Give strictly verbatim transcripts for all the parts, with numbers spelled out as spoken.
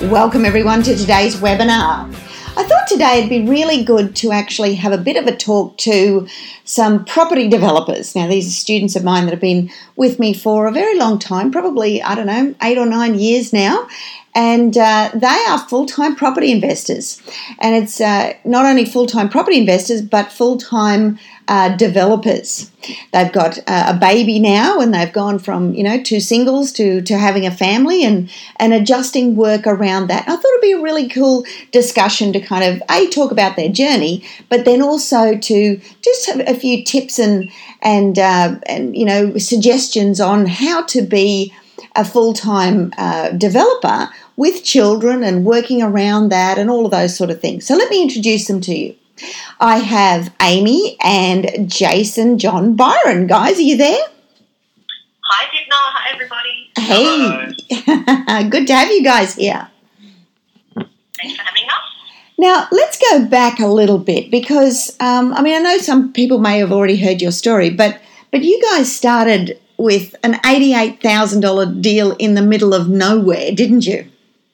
Welcome everyone to today's webinar. I thought today it'd be really good to actually have a bit of a talk to some property developers. Now, these are students of mine that have been with me for a very long time, probably, I don't know, eight or nine years now. And uh, they are full-time property investors. And it's uh, not only full-time property investors, but full-time uh, developers. They've got uh, a baby now, and they've gone from, you know, two singles to, to having a family and, and adjusting work around that. I thought it'd be a really cool discussion to kind of, A, talk about their journey, but then also to just have a few tips and, and, uh, and you know, suggestions on how to be a full-time uh, developer with children and working around that and all of those sort of things. So let me introduce them to you. I have Amy and Jason John Byron. Guys, are you there? Hi, Dipna. Hi, everybody. Hey. Good to have you guys here. Thanks for having us. Now, let's go back a little bit because, um, I mean, I know some people may have already heard your story, but but you guys started with an eighty-eight thousand dollars deal in the middle of nowhere, didn't you?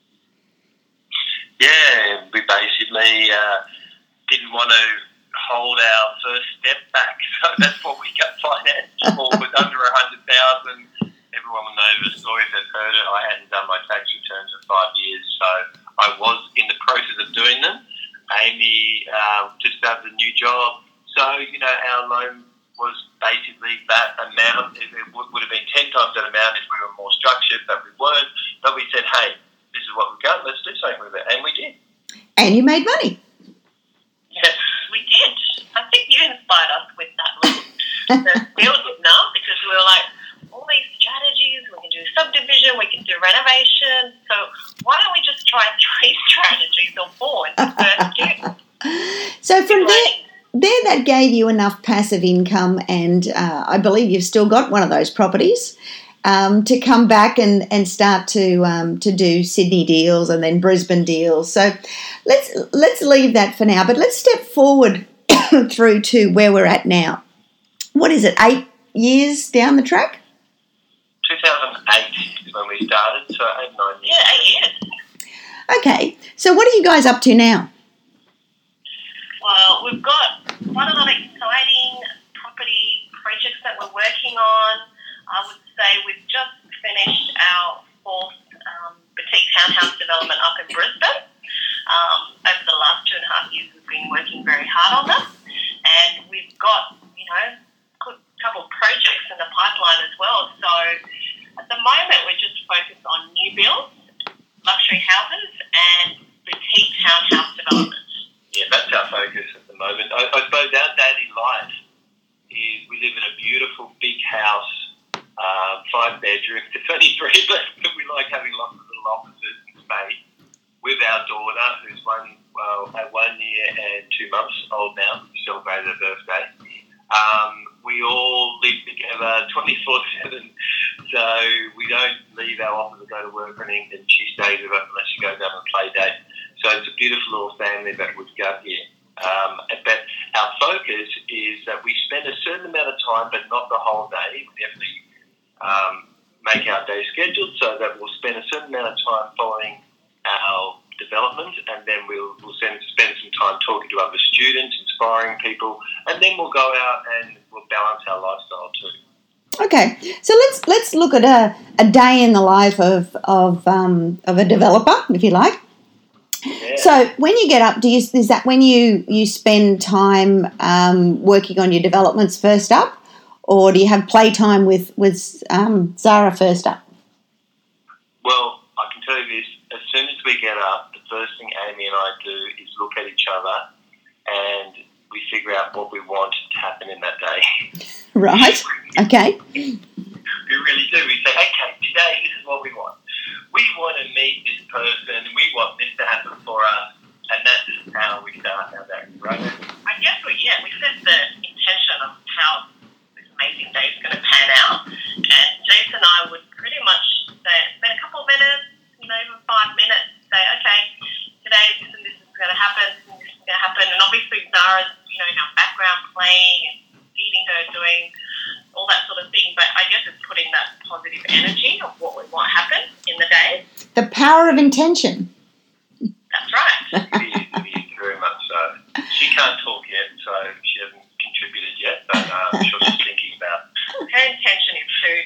Yeah, we basically uh, didn't want to hold our first step back, so that's what we got financed for, was under one hundred thousand dollars. Everyone will know the story if they've heard it. I hadn't done my tax returns for five years, so I was in the process of doing them. Amy uh, just started a new job, so, you know, our loan was basically that amount. It would have been ten times that amount if we were more structured, but we weren't. But we said, hey, this is what we've got, let's do something with it. And we did. And you made money. Yes. We did. I think you inspired us with that little deal now, because we were like, all these strategies, we can do subdivision, we can do renovation, so why don't we just try three strategies or four in the first year? So from there, there that gave you enough passive income, and uh, I believe you've still got one of those properties um, to come back and, and start to um, to do Sydney deals and then Brisbane deals. So let's let's leave that for now, but let's step forward through to where we're at now. What is it, eight years down the track? two thousand eight is when we started, so eight, nine years. Yeah, eight years. Okay, so what are you guys up to now? Well, we've got quite a lot of exciting property projects that we're working on. I would say we've just finished our fourth um, boutique townhouse development up in Brisbane. Um, over the last two and a half years, we've been working very hard on them. And we've got, you know, a couple of projects in the pipeline as well. So at the moment, we're just focused on new builds, luxury houses, and boutique townhouse developments. Yeah, that's our focus at the moment. I, I suppose our daily life is we live in a beautiful big house, uh, five bedrooms. It's only three of us, but we like having lots of little offices and space with our daughter, who's one, well, at one year and two months old now. We celebrated her birthday. Um, we all live together twenty-four seven, so we don't leave our office to go to work or anything, and she stays with us unless she goes out on a play date. So it's a beautiful little family that we've got here. Um, but our focus is that we spend a certain amount of time, but not the whole day. We definitely um, make our day scheduled so that we'll spend a certain amount of time following our development, and then we'll, we'll spend, spend some time talking to other students, inspiring people, and then we'll go out and we'll balance our lifestyle too. Okay, so let's let's look at a, a day in the life of of um, of a developer, if you like. Yeah. So when you get up, do you is that when you, you spend time um, working on your developments first up, or do you have playtime with with um, Zara first up? Well, I can tell you this: as soon as we get up, the first thing Amy and I do is look at each other and we figure out what we want to happen in that day. Right. Okay. We really do. We say, okay, today this is what we want. We want to meet this person, and we want this to happen for us, and that's how we start our day, right? I guess we, yeah, we set the intention of how this amazing day is going to pan out, and Jason and I would pretty much say, spend a couple of minutes, you know, even five minutes, say, okay, today this and this is going to happen, this and this is going to happen, and obviously Zara's, you know, in our background playing and feeding her, doing all that sort of thing, but I guess it's putting that positive energy of what we want to happen in the day. The power of intention. It is, it is, very much so. She can't talk yet, so she hasn't contributed yet, but uh, I'm sure she's thinking about it. Her intention is food.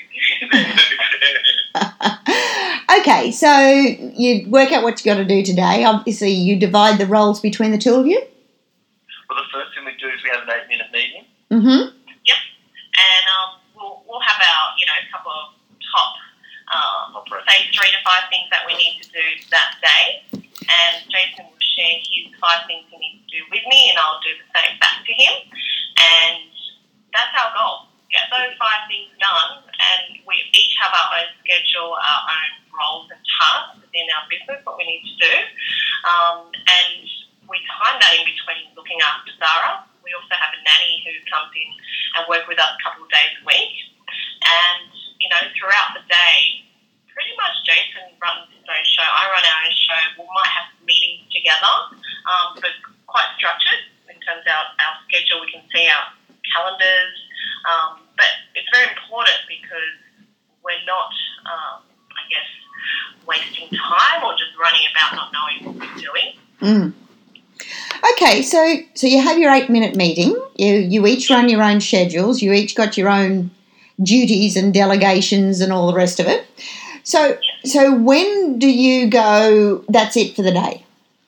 Okay, so you work out what you got to do today. Obviously, you divide the roles between the two of you. Well, the first thing we do is we have an eight-minute meeting. Mm-hmm. Yep. And um, we'll, we'll have our, you know, couple of top, um, say, three to five things that we need to do that day. And Jason will share his five things he needs to do with me, and I'll do the same back to him. And that's our goal. Get those five things done, and we each have our own schedule, our own roles and tasks within our business, what we need to do. Um, and we time that in between looking after Zara. We also have a nanny who comes in and works with us a couple of days a week. And, you know, throughout the day, pretty much Jason runs his own show. I run our own show. We might have meetings together, um, but quite structured in terms of our, our schedule. We can see our calendars. Um, but it's very important because we're not, um, I guess, wasting time or just running about not knowing what we're doing. Mm. Okay, so so you have your eight-minute meeting. You you each run your own schedules. You each got your own duties and delegations and all the rest of it. So so when do you go, that's it for the day?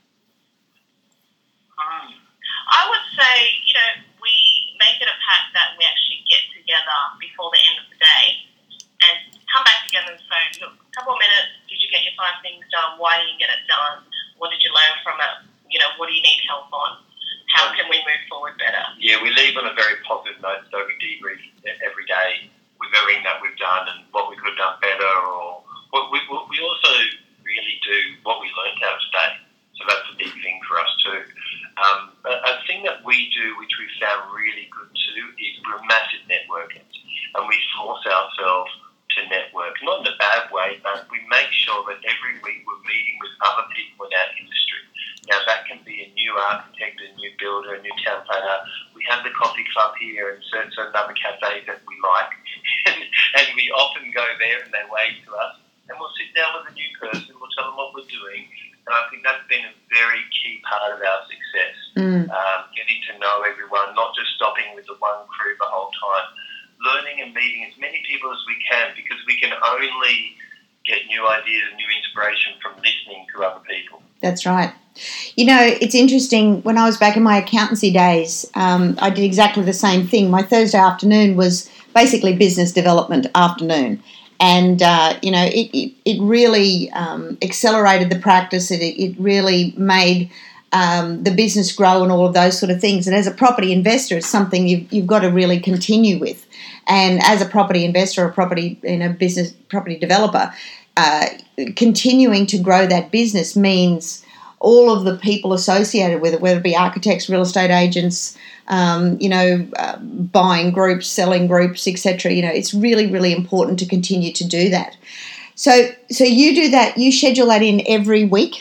Um, I would say, you know, we make it a pact that we actually get together before the end of the day and come back together and say, look, a couple of minutes, did you get your five things done? Why didn't you get it done? What did you learn from it? You know, what do you need help on? How can we move forward better? Yeah, we leave on a very positive note, so we debrief every day with everything that we've done and what we could have done better, or what we, what we also really do what we learned out today. So that's a big thing for us too. Um, a, a thing that we do, which we found really good too, is we're massive networkers, and we force ourselves to network, not in a bad way, but we make sure that every week we're meeting with other people in our industry. Now, that can be a new architect, a new builder, a new town planner. We have the coffee club here and certain, certain other cafes that we like. and, and we often go there and they wave to us. And we'll sit down with a new person, we'll tell them what we're doing. And I think that's been a very key part of our success. Mm. Um, getting to know everyone, not just stopping with the one crew the whole time. Learning and meeting as many people as we can, because we can only get new ideas and new inspiration from listening to other people. That's right. You know, it's interesting. When I was back in my accountancy days, um, I did exactly the same thing. My Thursday afternoon was basically business development afternoon. And, uh, you know, it, it, it really um, accelerated the practice. It, it really made um, the business grow and all of those sort of things. And as a property investor, it's something you've, you've got to really continue with. And as a property investor or property, you know, business property developer, uh, continuing to grow that business means all of the people associated with it, whether it be architects, real estate agents, um, you know, uh, buying groups, selling groups, et cetera. You know, it's really, really important to continue to do that. So, so you do that. You schedule that in every week.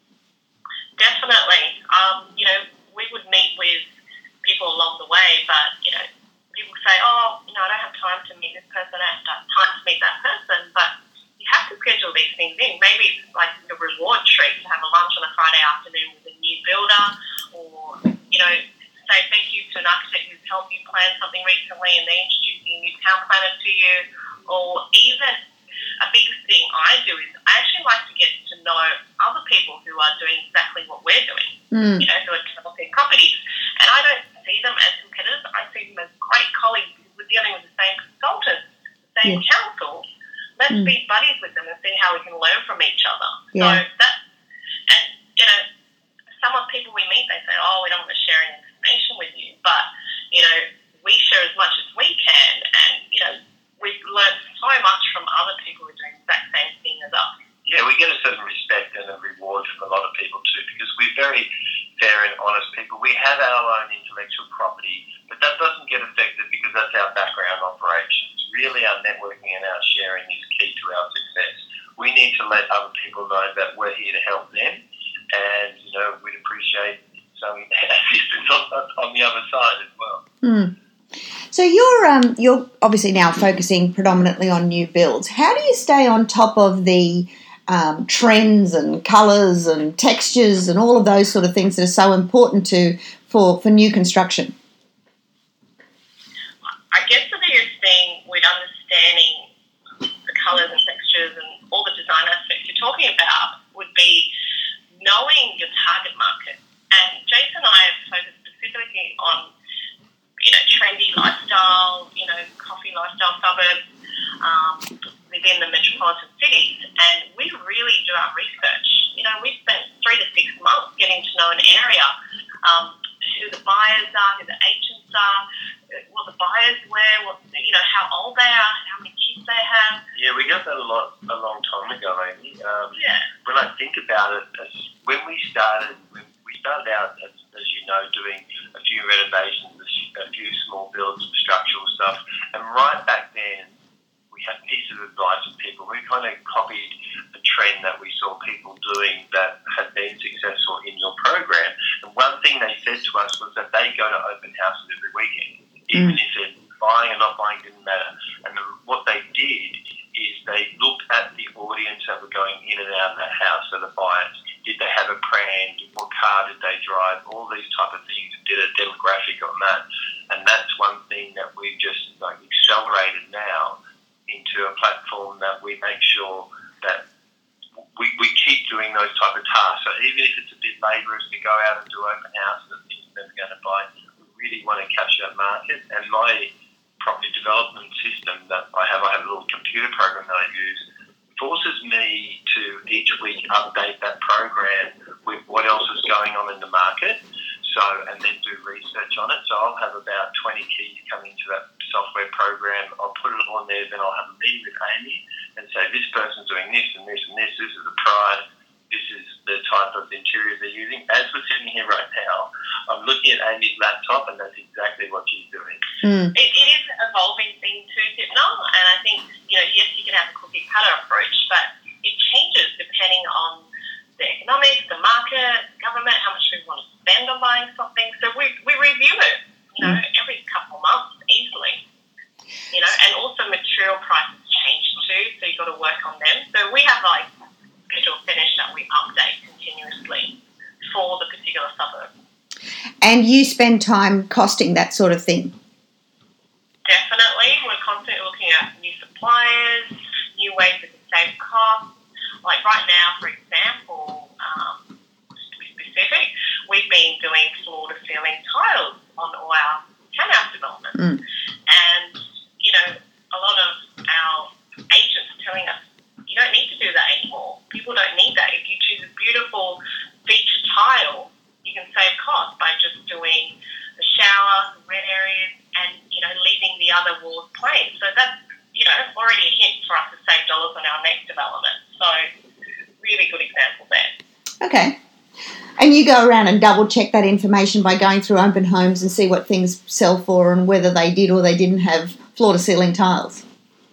Definitely. Um, you know, we would meet with people along the way, but you know, people say, "Oh, you know, I don't have time to meet this person. I don't have time to meet that person," but you have to schedule these things in. Maybe it's like a reward treat to have a lunch on a Friday afternoon with a new builder, or, you know, say thank you to an architect who's helped you plan something recently and they introduce a new town planner to you. Or even a big thing I do is I actually like to get to know other people who are doing exactly what we're doing, mm. you know, who are developing properties. And I don't see them as competitors. I see them as great colleagues because we're dealing with the same consultants, the same yeah. council. Let's mm. be buddies with them and see how we can learn from each other. Yeah. So that's, and, you know, some of the people we meet, they say, oh, we don't want to share any information with you. But, you know, we share as much as we can. And, you know, we've learned so much from other people who are doing the exact same thing as us. Yeah, we get a certain respect and a reward from a lot of people too, because we're very fair and honest people. We have our own intellectual property, but that doesn't get affected because that's our background operations. Really, our networking and our sharing is key to our success. We need to let other people know that we're here to help them, and you know we'd appreciate some assistance on, on the other side as well. Mm. So you're um, you're obviously now focusing predominantly on new builds. How do you stay on top of the um, trends and colours and textures and all of those sort of things that are so important to for, for new construction? I guess the biggest thing with understanding the colours and textures and all the design aspects you're talking about would be knowing your target market. And Jason and I have focused specifically on, you know, trendy lifestyle, you know, coffee lifestyle suburbs um, within the metropolitan cities. And we really do our research. You know, we spent three to six months getting to know an area, um, who the buyers are, who the agents are, what the buyers wear, what, you know, how old they are, how many kids they have. Yeah, we got that a lot a long time ago, Amy. Um, yeah. When I think about it, as, when we started, when we started out, as, as you know, doing a few renovations, a few small builds, structural stuff, and right back then, we had pieces of advice for people. We kind of copied a trend that we saw people doing that had been successful in your program. And one thing they said to us was that they go to open houses every weekend, even mm. if they're buying or not buying didn't matter. And the, what they did is they looked at the audience that were going in and out of that house, so the buyers. Did they have a brand? What car did they drive? All these type of things. Did a demographic on that. And that's one thing that we've just like accelerated now into a platform that we make sure that we, we keep doing those type of tasks. So even if it's a bit laborious to go out and do open houses and things that they're going to buy, we really want to capture that market. And my property development system that I have, I have a little computer program that I use, forces me to each week update that program with what else is going on in the market. So, and then do research on it. So I'll have about twenty keys come into that software program. I'll put it all in there, then I'll have a meeting with Amy and say, this person's doing this and this and this, this is the price, this is the type of interior they're using. As we're sitting here right now, I'm looking at Amy's laptop and that's exactly what she's doing. Mm. It, it is an evolving thing too, Hypno, and I think, you know, yes, you can have a cookie cutter approach, but it changes depending on the economics, the market, the government, how much we want to spend on buying something. So we we review it, you know, every couple of months easily. You know, and also material prices change too, so you've got to work on them. So we have like visual finish that we update continuously for the particular suburb. And you spend time costing that sort of thing? Definitely. We're constantly looking at new suppliers, new ways we can save costs. Like right now, for example, um, to be specific, we've been doing floor-to-ceiling tiles on all our townhouse developments. Mm. And, you know, a lot of our agents are telling us, you don't need to do that anymore. People don't need that. If you choose a beautiful feature tile, you can save costs by just doing the shower, the red areas, and, you know, leaving the other walls plain. So that's, you know, already a hint for us to save dollars on our next development. So, really good example there. Okay. And you go around and double check that information by going through open homes and see what things sell for and whether they did or they didn't have floor-to-ceiling tiles.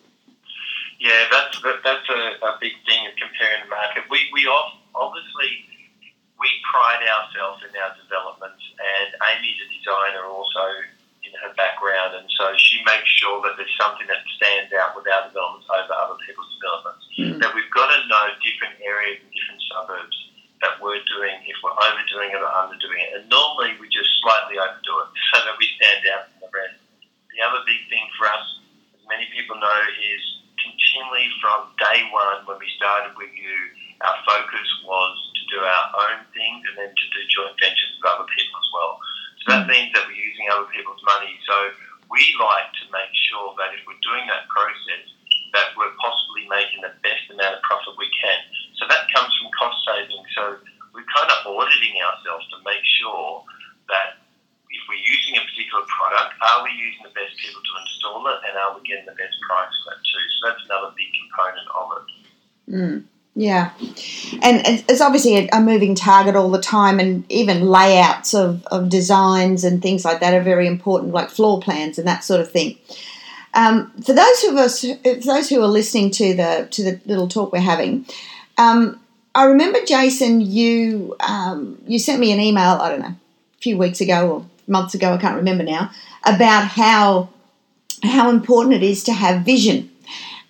Yeah, that's that's a, a big thing of comparing the market. We we obviously we pride ourselves in our developments, and Amy's a designer also in her background, and so she makes sure that there's something that stands out with our developments over other people's developments. Mm. That we've got to know different areas and different suburbs that we're doing, if we're overdoing it or underdoing it. And normally we just slightly overdo it so that we stand out from the rest. The other big thing for us, as many people know, is continually from day one when we started with you, our focus was to do our own things and then to do joint ventures with other people as well. So that means that we're using other people's money. So we like to make sure that if we're doing that process, that we're possibly making the best amount of profit we can. So that comes from cost saving. So we're kind of auditing ourselves to make sure that if we're using a particular product, are we using the best people to install it, and are we getting the best price for that too? So that's another big component of it. Mm. Yeah, and it's obviously a moving target all the time, and even layouts of, of designs and things like that are very important, like floor plans and that sort of thing. Um, for those of us, for those who are listening to the to the little talk we're having, um, I remember, Jason, you um, you sent me an email, I don't know, a few weeks ago or months ago, I can't remember now, about how how important it is to have vision.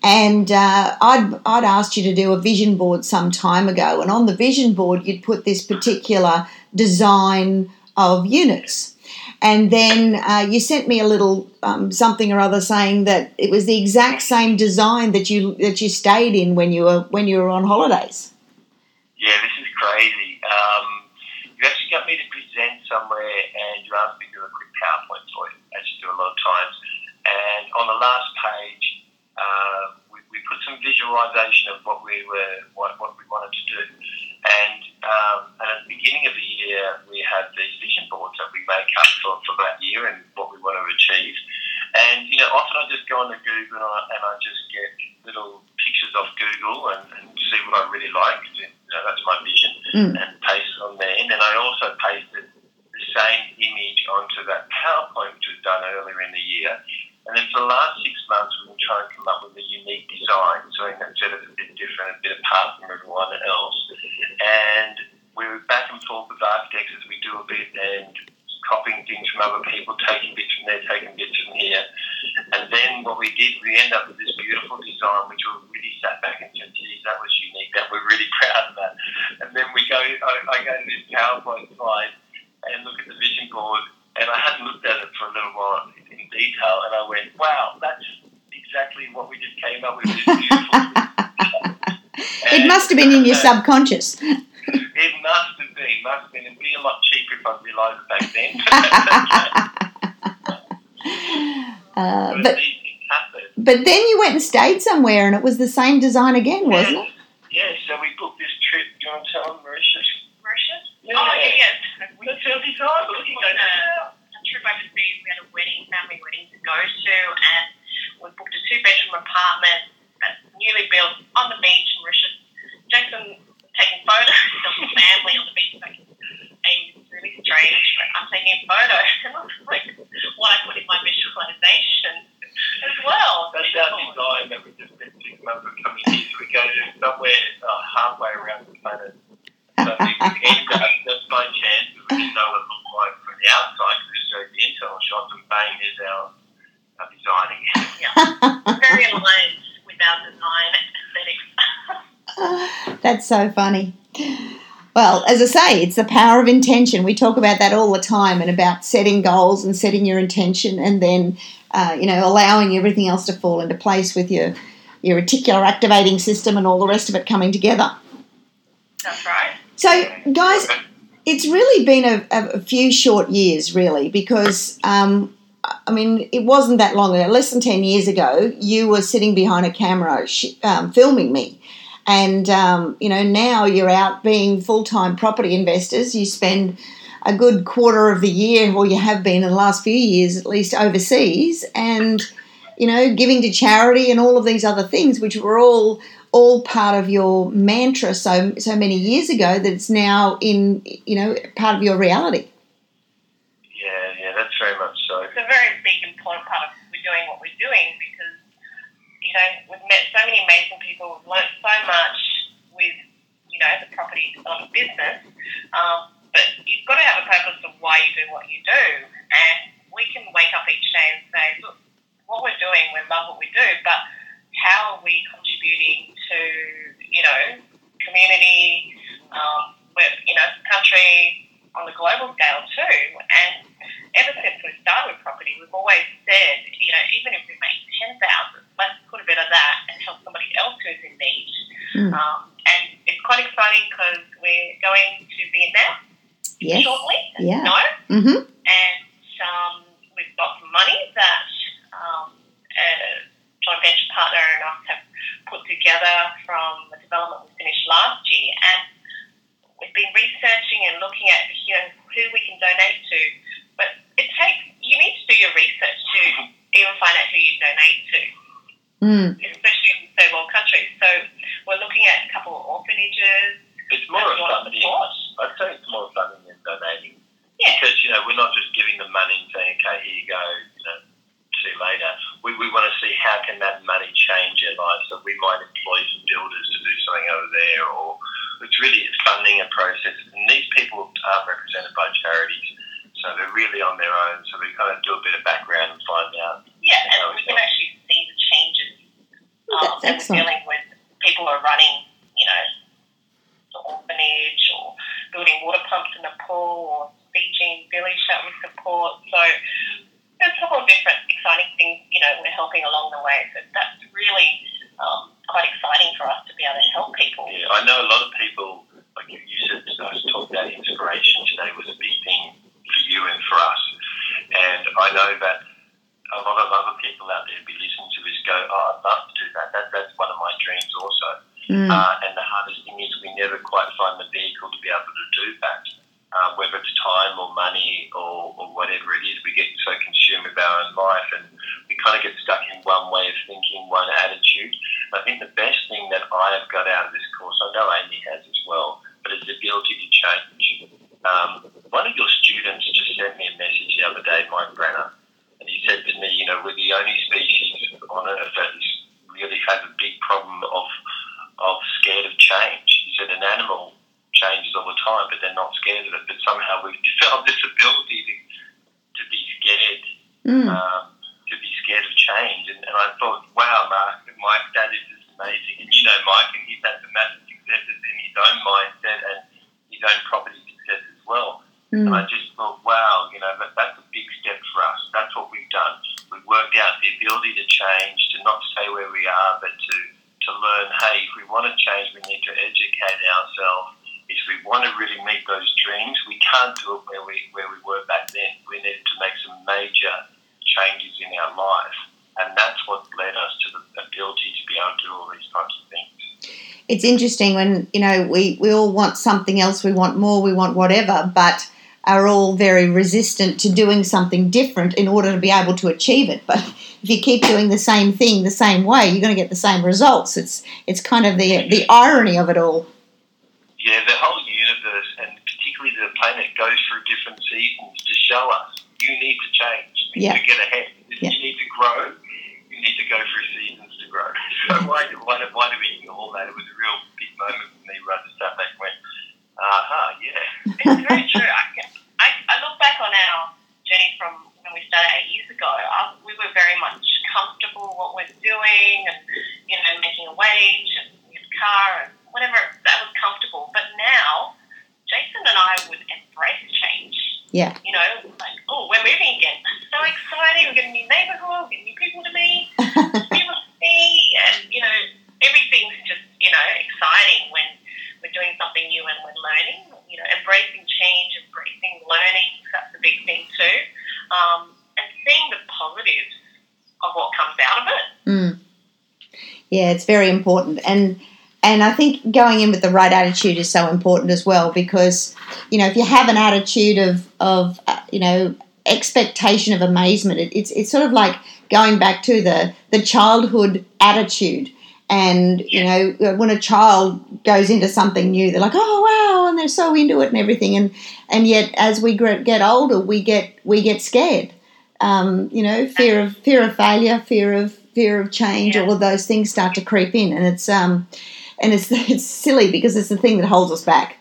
And uh, I'd, I'd asked you to do a vision board some time ago, and on the vision board you'd put this particular design of units. And then uh, you sent me a little um, something or other saying that it was the exact same design that you that you stayed in when you were when you were on holidays. Yeah, this is crazy. Um, you actually got me to present somewhere, and you asked me to do a quick PowerPoint for it, as you do a lot of times. And on the last page, uh, we, we put some visualization of what we were what, what we wanted to do. And, um, and at the beginning of the year, we had these vision boards that we make up for, for that year and what we want to achieve. And, you know, often I just go on to Google and I, and I just get little pictures off Google and, and see what I really like. You know, that's my vision, mm. and paste it on there. And then I also pasted the same image onto that PowerPoint which was done earlier in the year. And then for the last six months, we've been trying to come up with a unique design, something that sort of a bit different, a bit apart from everyone else. And we were back and forth with architects as we do a bit and copying things from other people, taking bits from there, taking bits from here. And then what we did, we ended up with this beautiful design, which we really sat back and said, geez, that was unique, that we're really proud of that. And then we go, I, I go to this PowerPoint slide and look at the vision board, and I hadn't looked at it for a little while in detail, and I went, wow, that's exactly what we just came up with, this beautiful It must have been in your subconscious. It must have been, must have been. It'd be a lot cheaper if I realised it back then. uh, but, but, these things happen. But then you went and stayed somewhere and it was the same design again, wasn't yeah. it? Yeah, so we booked this trip. Do you want to tell them, Mauritius? Mauritius? Yeah. Oh, yeah, yes. That's our design. Look, you go a, a trip overseas. We had a wedding, family wedding to go to, and we booked a two-bedroom apartment that's newly built on the beach in Mauritius. Jackson was taking photos of the family on the beach, like, and it's really strange, but I'm taking photos, and I was like, what I put in my visualization as well. That's our design that we just spent six months of coming here. So we go to somewhere uh, halfway around the planet. So we end up, just by chance, we didn't know what it looked like from the outside because we showed the internal shots, and bang, there's our, our design again. Yeah, very aligned with our design aesthetics. That's so funny. Well, as I say, it's the power of intention. We talk about that all the time, and about setting goals and setting your intention, and then uh, you know, allowing everything else to fall into place with your your reticular activating system and all the rest of it coming together. That's right. So, guys, it's really been a, a few short years, really, because um, I mean, it wasn't that long ago. Less than ten years ago, you were sitting behind a camera sh- um, filming me. And, um, you know, now you're out being full-time property investors. You spend a good quarter of the year, or you have been in the last few years at least, overseas, and, you know, giving to charity and all of these other things, which were all all part of your mantra so so many years ago, that it's now in, you know, part of your reality. Yeah, yeah, that's very much so. It's a very big, important part of we're doing what we're doing because, you know, we've met so many amazing people. We've learned so much with, you know, the property development business. Um, but you've got to have a purpose of why you do what you do. And we can wake up each day and say, look, what we're doing, we love what we do, but how are we contributing to, you know, community, um, with, you know, country on the global scale too. And ever since we started with property, we've always said, you know, even if we make ten thousand, let's put a bit of that and help somebody else who's in need. Mm. Um, and it's quite exciting because we're going to Vietnam yes. shortly. Yeah. No. Mm-hmm. And um, we've got some money that um, a joint venture partner and us have put together from the development we finished last year. And we've been researching and looking at, you know, who we can donate to. But it takes, you need to do your research to even find out who you donate to, mm. especially in third world countries. So we're looking at a couple of orphanages. It's more of funding. I'd say it's more funding than donating. Yeah. Because, you know, we're not just giving them money and saying, okay, here you go, you know, see you later. We, we want to see how can that money change their lives. So we might employ some builders to do something over there, or it's really it's funding a process. And these people aren't represented by charities, so they're really on their own. So we kind of do a bit of background and find out. Yeah, and we can actually see the changes um, are running, you know, the orphanage or building water pumps in the pool or teaching village that with support. So there's a couple of different exciting things, you know, we're helping along the way. So that's really um, quite exciting for us to be able to help people. Yeah, I know a lot of people, like you said, I was talking about inspiration today was a big thing for you and for us. And I know that a lot of other people out there be listening to this go, oh, I'd love to do that. that that's one of my dreams also. Mm. Uh, and the hardest thing is we never quite find the vehicle to be able to do that. Uh, whether it's time or money or, or whatever it is, we get so consumed with our own life and we kind of get stuck in one way of thinking, one attitude. And I think the best thing that I have got out of this course, I know Amy has as well, but it's the ability to change. Um, one of your students just sent me a message the other day, Mike Brenner, and he said to me, you know, we're the only species on Earth that really has a big problem of of scared of change. He said an animal changes all the time, but they're not scared of it. But somehow we've developed this ability to to be scared, mm. um, to be scared of change. And, and I thought, wow, Mark, Mike, that is just amazing. And you know Mike, and he's had some massive successes in his own mindset and his own property success as well. Mm. And I just thought, wow, you know, that, that's a big step for us. That's what we've done. We've worked out the ability to change, to not stay where we are, but to, to learn, hey, if we want to change, we need to educate ourselves. If we want to really meet those dreams, we can't do it where we where we were back then. We need to make some major changes in our life. And that's what led us to the ability to be able to do all these types of things. It's interesting when, you know, we, we all want something else, we want more, we want whatever, but are all very resistant to doing something different in order to be able to achieve it. But if you keep doing the same thing the same way, you're going to get the same results. It's it's kind of the the irony of it all. Yeah, the whole universe, and particularly the planet, goes through different seasons to show us you need to change, you need yeah. to get ahead. Yeah. You need to grow, you need to go through seasons to grow. So why, why, why do we ignore that? It was a real big moment for me where I just sat back and went, aha, yeah. It's very true. I, I, I look back on our journey from when we started eight years ago. I, we were very much comfortable with what we're doing and, you know, making a wage and a car and whatever, that was comfortable. But now, Jason and I would embrace change. Yeah. You know, like, oh, we're moving again. That's so exciting. We're getting a new neighbourhood, getting new people to meet, people to see, and, you know, everything's just, you know, exciting when we're doing something new and we're learning. You know, embracing change, embracing learning, that's a big thing too. Um, and seeing the positives of what comes out of it. Mm. Yeah, it's very important. And And I think going in with the right attitude is so important as well because, you know, if you have an attitude of, of uh, you know, expectation of amazement, it, it's it's sort of like going back to the, the childhood attitude. And, you know, when a child goes into something new, they're like, oh, wow, and they're so into it and everything. And and yet as we get older, we get we get scared. Um, you know, fear of fear of failure, fear of fear of change, yeah. all of those things start to creep in. And it's... um. And it's it's silly because it's the thing that holds us back.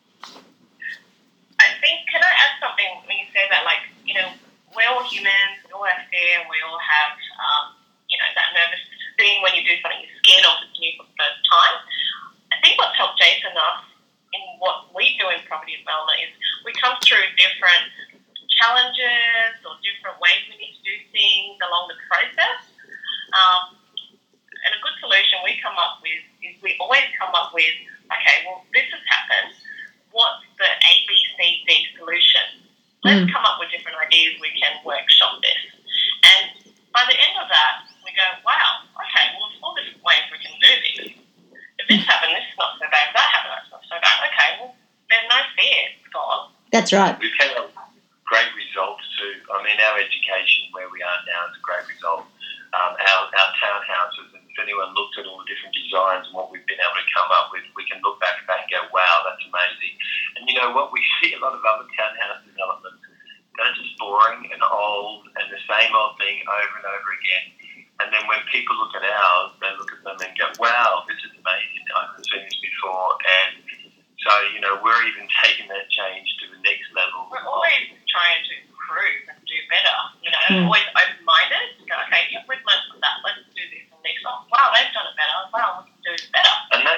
I think, can I add something when you say that? Like, you know, we're all humans, we all have fear, we all have, um, you know, that nervous thing when you do something you're scared of that's new for the first time. I think what's helped Jason and us in what we do in property development is we come through different challenges or different ways we need to do things along the process. Um, and a good solution we come up with is we always come up with, okay, well, this has happened. What's the A, B, C, D solution? Let's mm. come up with different ideas. We can workshop this. And by the end of that, we go, wow, okay, well, there's all different ways we can do this. If this happened, this is not so bad. If that happened, that's not so bad. Okay, well, there's no fear. It's gone. That's right. We've had great results too. I mean, our education where we are now is a great result. Um, our, our townhouses, and if anyone looked at all the different designs and what we've been able to come up with, we can look back at that and go, wow, that's amazing. And you know what? We see a lot of other townhouse developments that are just boring and old and the same old thing over and over again. And then when people look at ours, they look at them and go, wow, this is amazing. I haven't seen this before. And so, you know, we're even taking that change to the next level. We're always trying to improve and do better, you know, mm. always open-minded. Go, okay, yeah, we've learned from that. Let's do this and next one. Wow, they've done it better. Wow, we can do it better. And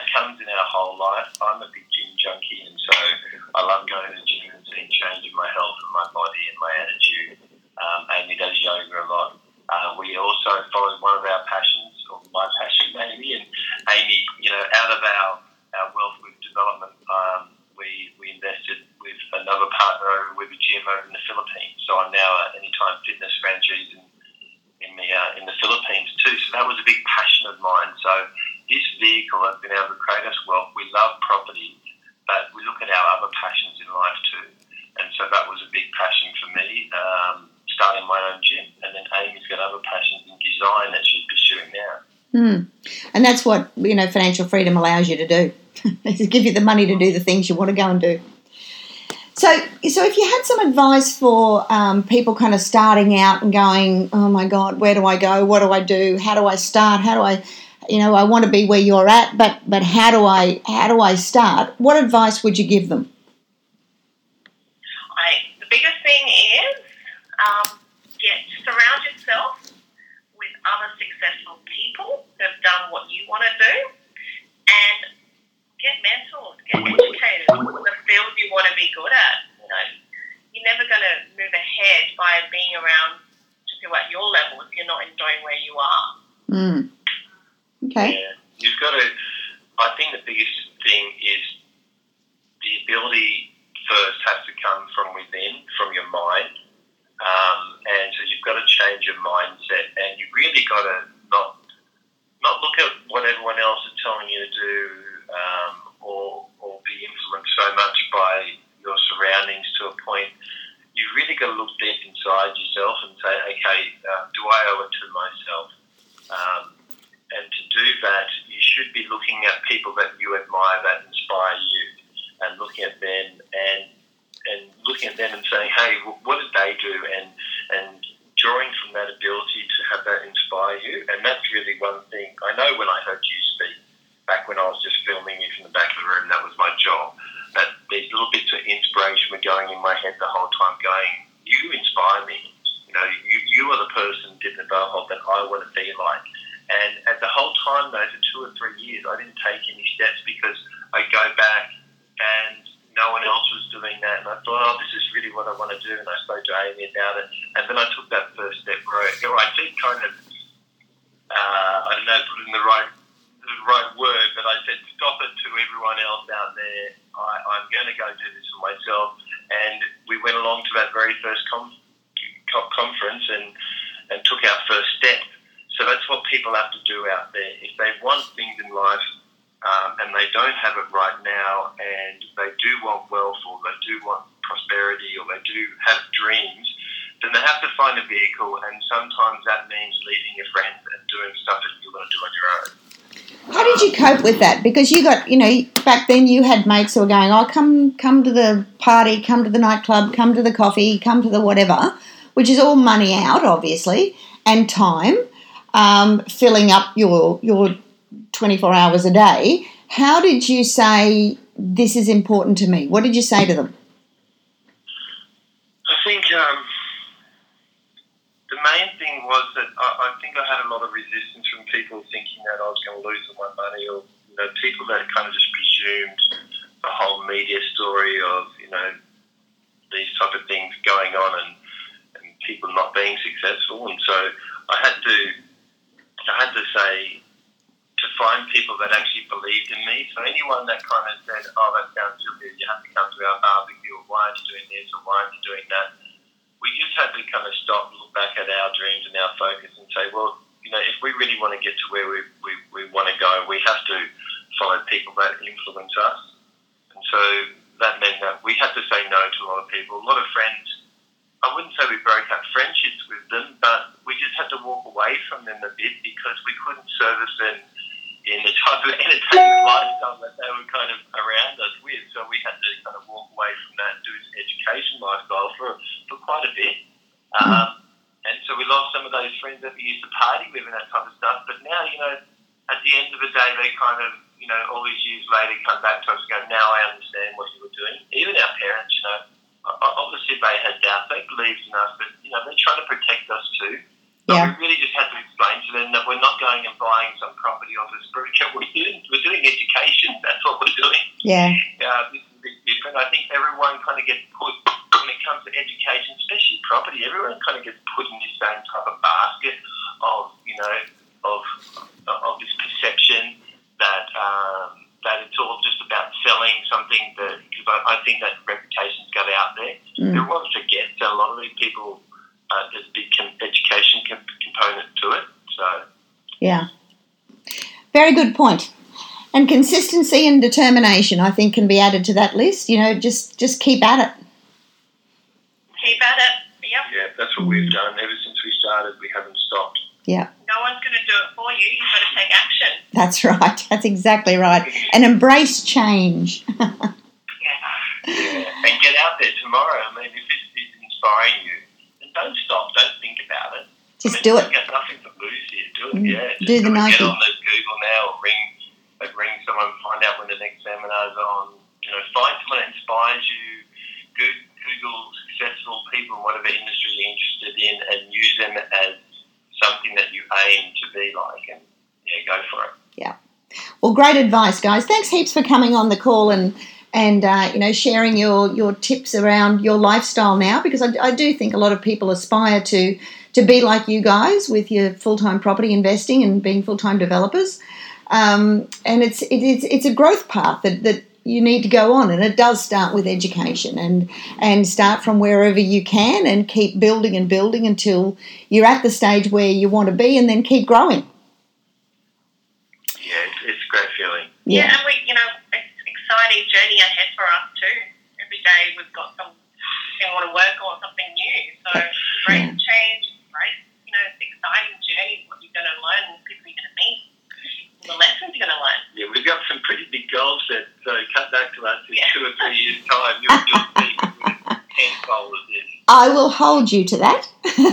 I'm a big gym junkie, and so I love going to the gym and seeing change in my health and my body and my attitude. Um, Amy does yoga a lot. Uh, we also followed one of our passions, or my passion, Amy, and Amy, you know, out of our, our wealth with development, um, we, we invested with another partner over with a gym over in the Philippines. So I'm now an Anytime Fitness franchisee in, in, the, uh, in the Philippines too. So that was a big passion of mine. So this vehicle has been able to create us wealth. We love property, but we look at our other passions in life too. And so that was a big passion for me. Um, starting my own gym, and then Amy's got other passions in design that she's pursuing now. Mm. And that's what, you know, financial freedom allows you to do. To give you the money to do the things you want to go and do. So, so if you had some advice for um, people kind of starting out and going, oh my God, where do I go? What do I do? How do I start? How do I, you know, I want to be where you're at, but but how do I how do I start? What advice would you give them? I, the biggest thing is um, get surround yourself with other successful people that have done what you want to do, and get mentors, get educated in the field you want to be good at. You know, you're never going to move ahead by being around people at your level if you're not enjoying where you are. Mm. Okay. Yeah, you've got to. I think the biggest thing is the ability first has to come from within, from your mind. Um, and so you've got to change your mindset, and you've really got to not not look at what everyone else is telling you to do, um, or or be influenced so much by your surroundings to a point. You've really got to look deep inside yourself and say, okay, uh, do I owe it to myself? Um, and to do that, you should be looking at people that you admire, that inspire you, and looking at them and and looking at them and saying, hey, what did they do? And and drawing from that ability to have that inspire you. And that's really one thing. I know when I heard you speak, back when I was just filming you from the back of the room, that was my job, that these little bits of inspiration were going in my head the whole time going, you inspire me. You know, you, you are the person, Dippin' Bellhop, that I want to be like. And at the whole time, though, for two or three years, I didn't take any steps because I go back and no one else was doing that, and I thought, oh, this is really what I want to do, and I spoke to Amy about it, and then I took that first step where I, I think kind of, uh, I don't know, put in the right the right word, but I said, stop it to everyone else out there, I, I'm going to go do this for myself, and we went along to that very first com- conference and, and took our first step. So that's what people have to do out there. If they want things in life, Um, and they don't have it right now, and they do want wealth, or they do want prosperity, or they do have dreams, then they have to find a vehicle, and sometimes that means leaving your friends and doing stuff that you want to do on your own. How did you cope with that? Because you got, you know, back then you had mates who were going, oh, come come to the party, come to the nightclub, come to the coffee, come to the whatever, which is all money out, obviously, and time, um, filling up your your twenty-four hours a day. How did you say, this is important to me? What did you say to them? I think um, the main thing was that I, I think I had a lot of resistance from people thinking that I was going to lose all my money, or, you know, people that kind of just presumed the whole media story of, you know, these type of things going on, and, and people not being successful. And so I had to I had to say, to find people that actually believed in me. So anyone that kind of said, oh, that sounds silly, you have to come to our barbecue, or why aren't you doing this, or why aren't you doing that? We just had to kind of stop, look back at our dreams and our focus and say, well, you know, if we really want to get to where we, we, we want to go, we have to follow people that influence us. And so that meant that we had to say no to a lot of people. A lot of friends, I wouldn't say we broke up friendships with them, but we just had to walk away from them a bit because we couldn't service them in the type of entertainment lifestyle that they were kind of around us with. So we had to kind of walk away from that and do this education lifestyle for, for quite a bit. Um, and so we lost some of those friends that we used to party with and that type of stuff. But now, you know, at the end of the day, they kind of, you know, all these years later come back to us and go, now I understand what you were doing. Even our parents, you know, obviously they had doubts, they believed in us, but, you know, they're trying to protect us too. But yeah. We really just had to explain to them that we're not going and buying some property off a spiritual. We're doing, we're doing education. That's what we're doing. Yeah. Uh, this is a bit different. I think everyone kind of gets put, when it comes to education, especially property, everyone kind of gets put in this same type of basket of, you know, of of this perception that um, that it's all just about selling something that, because I, I think that reputation's got out there. Mm. Everyone forgets that a lot of these people, uh, there's a big com- education com- component to it. So yeah, very good point. And consistency and determination, I think, can be added to that list. You know, just just keep at it. Keep at it. Yep. Yeah, that's what we've done ever since we started. We haven't stopped. Yeah. No one's going to do it for you. You've got to take action. That's right. That's exactly right. And embrace change. yeah. yeah. And get out there tomorrow. I mean, if this is inspiring you, then don't stop. Don't think about it. Just I mean, do it. You've got nothing to lose here. Do it. Mm. Yeah. Just do the Nike. Get on the Google now or ring, like ring someone, find out when the next seminar's on. You know, find someone that inspires you. Google successful people in whatever industry you're interested in and use them as something that you aim to be like, and yeah, go for it. Yeah. Well, great advice, guys. Thanks heaps for coming on the call and and uh, you know, sharing your your tips around your lifestyle now, because I, I do think a lot of people aspire to to be like you guys with your full time property investing and being full time developers. Um, and it's it, it's it's a growth path that that you need to go on, and it does start with education and and start from wherever you can and keep building and building until you're at the stage where you want to be, and then keep growing. Yeah, it's, it's a great feeling. Yeah. yeah, and we, you know, it's an exciting journey ahead for us too. Every day we've got something we want to work on, something new. So great yeah. change, great, you know, it's exciting journey. What you're going to learn, people you're going to meet, the lessons you're going to learn. Yeah, we've got some pretty big goals set. So cut back to us in yeah. two or three years' time. You'll, you'll see tenfold of this. I will hold you to that.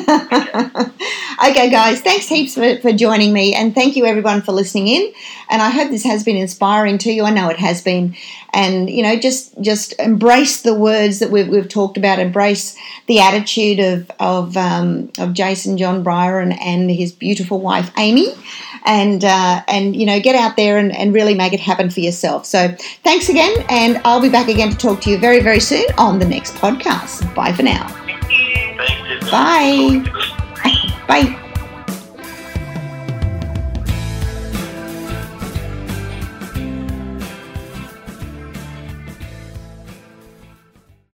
Okay. Okay, guys, thanks heaps for, for joining me, and thank you everyone for listening in. And I hope this has been inspiring to you. I know it has been. And, you know, just just embrace the words that we've, we've talked about. Embrace the attitude of of, um, of Jason John Breyer and, and his beautiful wife, Amy. And, uh, and you know, get out there and, and really make it happen for yourself. So thanks again, and I'll be back again to talk to you very, very soon on the next podcast. Bye for now. Thank you. Thank you. Bye. Bye.